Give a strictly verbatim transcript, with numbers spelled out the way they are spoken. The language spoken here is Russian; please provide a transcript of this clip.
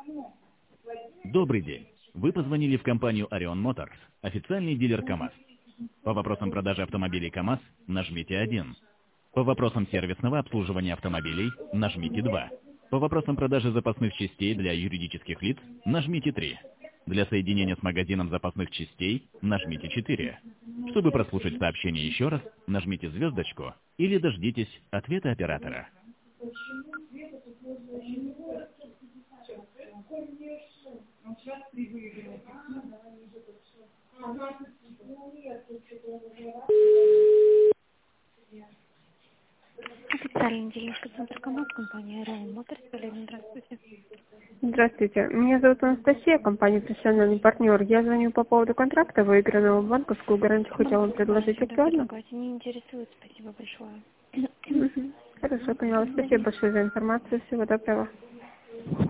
Добрый день. Вы позвонили в компанию Orion Motors, официальный дилер КАМАЗ. По вопросам продажи автомобилей КАМАЗ нажмите один. По вопросам сервисного обслуживания автомобилей нажмите два. По вопросам продажи запасных частей для юридических лиц нажмите три. Для соединения с магазином запасных частей нажмите четыре. Чтобы прослушать сообщение еще раз, нажмите звездочку или дождитесь ответа оператора. Официальный дилерский центр КАМАЗ, компания Orion Motors. Галина, здравствуйте. Здравствуйте. Меня зовут Анастасия, компания «Профессиональный партнер». Я звоню по поводу контракта, выигранного в банковскую гарантию. Хотела вам предложить актуально. Не интересует, спасибо большое. Мгм. Хорошо, поняла. Спасибо большое за информацию. Всего доброго.